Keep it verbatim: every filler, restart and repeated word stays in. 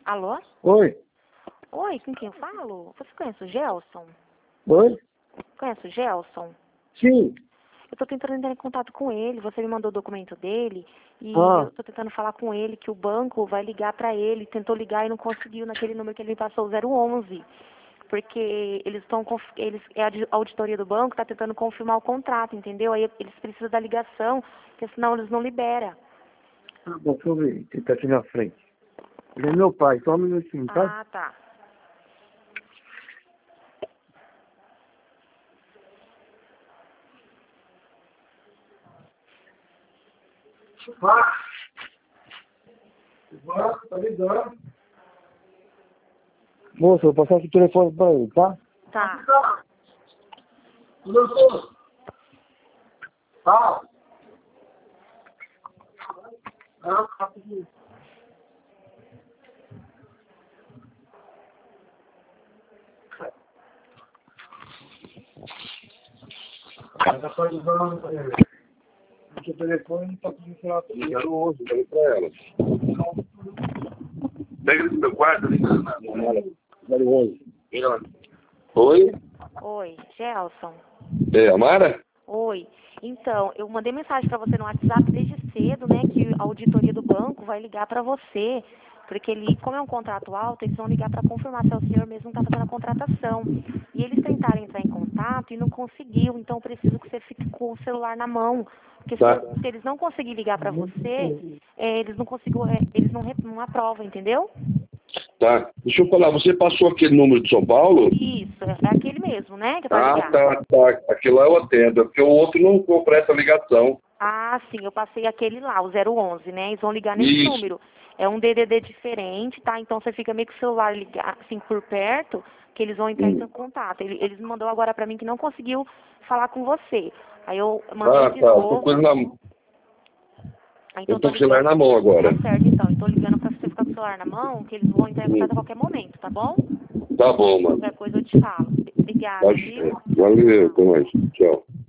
Alô? Oi. Oi, com quem eu falo? Você conhece o Gelson? Oi? Conhece o Gelson? Sim. Eu tô tentando entrar em contato com ele, você me mandou o documento dele e Ah. eu tô tentando falar com ele que o banco vai ligar pra ele, tentou ligar e não conseguiu naquele número que ele me passou, o zero onze. Porque eles estão, eles, é a auditoria do banco, tá tentando confirmar o contrato, entendeu? Aí eles precisam da ligação, porque senão eles não liberam. Ah, bom, deixa eu ver. Ele tá aqui na frente. Ele é meu pai, só um minutinho, tá? Ah, tá. Vá. Vá, tá ligando. Moça, eu vou passar aqui o telefone pra ele, tá? Tá. Doutor. Tá. Ah, rapidinho. Ela tá ligando, é, o seu telefone não tá conseguindo falar com ele. zero onze, falei pra ela. Pega esse meu quarto ali. zero onze. Oi? Oi, Gelson. É, Amara? Oi. Então, eu mandei mensagem para você no WhatsApp desde cedo, né, que a auditoria do banco vai ligar para você, porque ele, como é um contrato alto, eles vão ligar para confirmar se é o senhor mesmo que está fazendo a contratação. E eles tentaram entrar em contato e não conseguiu, então eu preciso que você fique com o celular na mão, porque Tá. se, se eles não conseguirem ligar para você, é, eles não conseguem, é, eles não, re- não aprovam, entendeu? Tá. Deixa eu falar, você passou aquele número de São Paulo? Isso, é, é aquele mesmo, né, que é para Ah, ligar. tá, tá. Aquilo lá eu atendo, é porque o outro não comprou essa ligação. Ah, sim, eu passei aquele lá, o zero onze, né? Eles vão ligar nesse Isso. número. É um D D D diferente, tá? Então você fica meio que o celular ligar, assim, por perto, que eles vão entrar em Hum. contato. Ele, eles mandou agora pra mim que não conseguiu falar com você. Aí eu mandei Ah, de tá. Eu tô, novo. com ele na... Aí, então eu eu tô tô com o celular ligando. na mão agora. Tá certo, então. Eu tô ligando pra você ficar com o celular na mão, que eles vão entrar em contato a Hum. qualquer momento, tá bom? Tá bom, mano. Qualquer coisa eu te falo. Obrigada, Acho... viu? Valeu, até mais. Tchau.